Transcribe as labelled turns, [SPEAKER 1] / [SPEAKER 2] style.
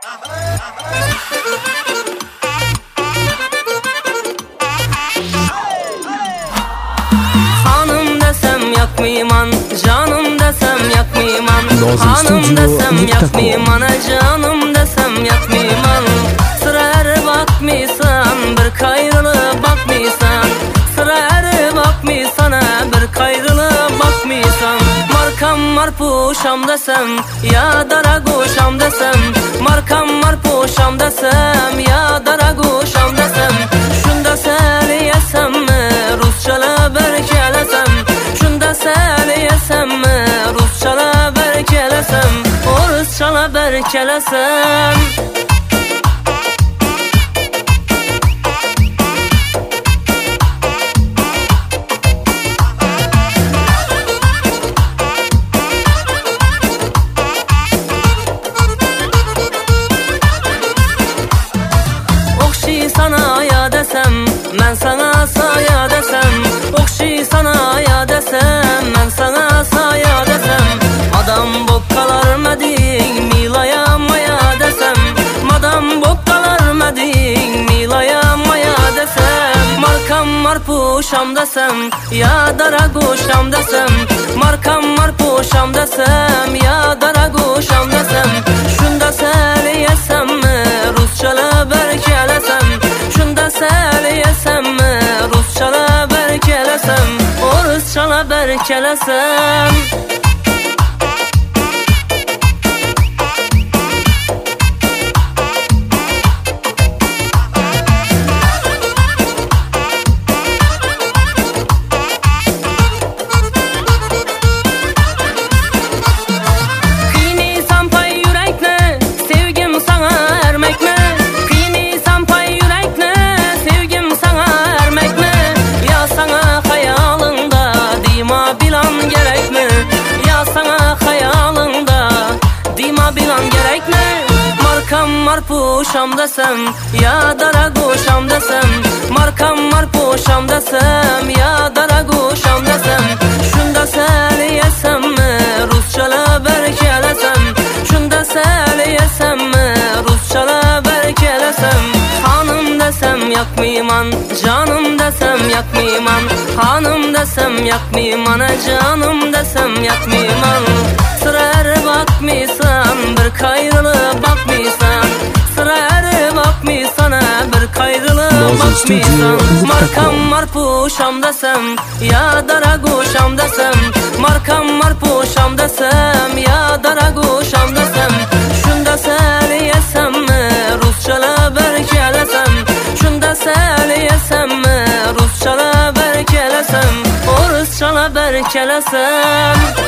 [SPEAKER 1] Hanım desem yakmıyman, canım desem yakmıyman. Hanım desem yakmıyman, canım desem yakmıyman. Sıra eri bakmıysan, bir kayrılı bakmıysan. Sıra eri bakmıysan, bir kayrılı bakmıysan. Markam marpuşam desem, ya daraguşam desem. Markam marpuşam desem, ya daraguşam desem. Şunda söyleyesem mi, Rusçala berkelesem. Şunda söyleyesem mi, Rusçala berkelesem. O Rusçala berkelesem. Sana ya desem, ben sana saya desem. Okşi sana ya desem, ben sana saya desem. Madam bokkalar medin, milaya maya desem. Madam bokkalar medin, milaya maya desem. Markam marpuşam desem, ya daraguşam desem. Markam marpuşam desem, ya daraguşam desem. Şunda söyleyesem mi, Rusçala berkelesem. Şunda söyleyesem mi, Rusçala berkelesem. O Rusçala berkelesem. Markam marpuşam desem, ya daraguşam desem. Markam marpuşam desem, ya daraguşam desem. Şunda söyleyesem mi, Rusçala berkelesem. Şunda söyleyesem mi, Rusçala berkelesem. Hanım desem yakmıyman, canım desem yakmıyman. Hanım desem yakmıyman, canım desem yakmıyman. Sıra eri bakmıysan, bir kayrılı bakmıysan. Sıra eri bakmıysan, bir kayrılı bakmıysan. Markam marpuşam desem, ya daraguşam desem. Markam marpuşam desem, ya daraguşam desem. Şunda söyleyesem mi, Rusçala berkelesem. Şunda söyleyesem mi, Rusçala berkelesem. O Rusçala berkelesem.